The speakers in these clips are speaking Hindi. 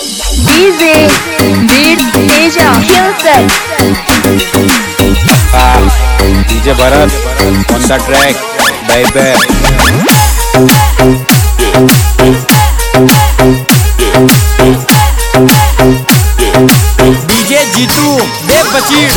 डीजे वीर तेजा हिलसेट। DJ Bharat on the track, baby। DJ Jitu दे बचीर।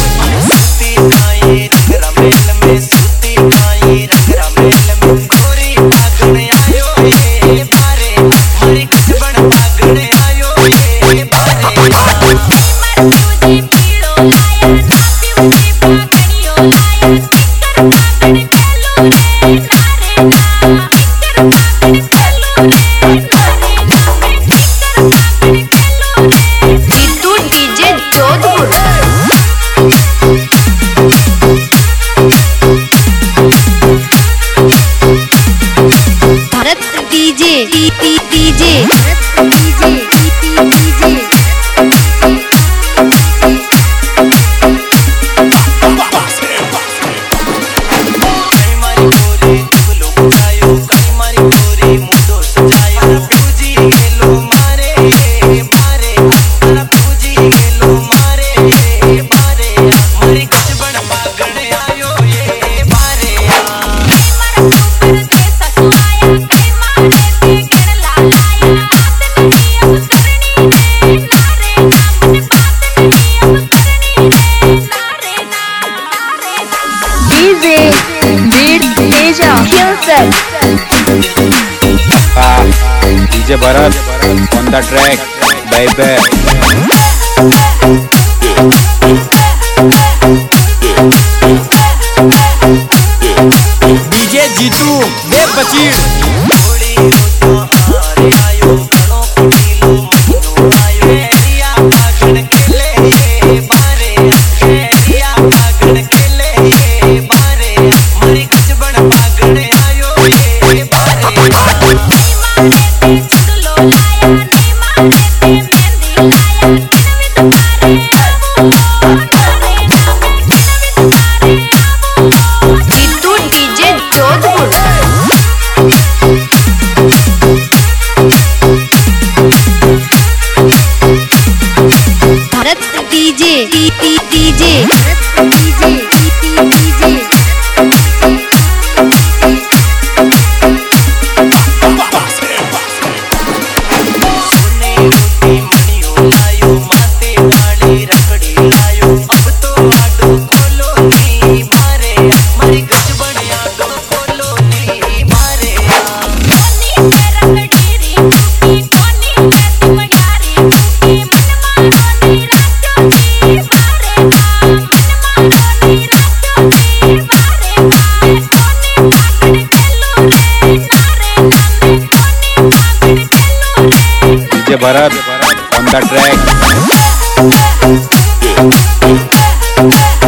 Jitu DJ Jodhpur. Bharat DJ DJ DJ Veer Teja हिलसेट। DJ Bharat on the track, baby। DJ Jitu दे बचीर। Jitu DJ Jodhpur. Bharat DJ DJ DJ Bharat on the track।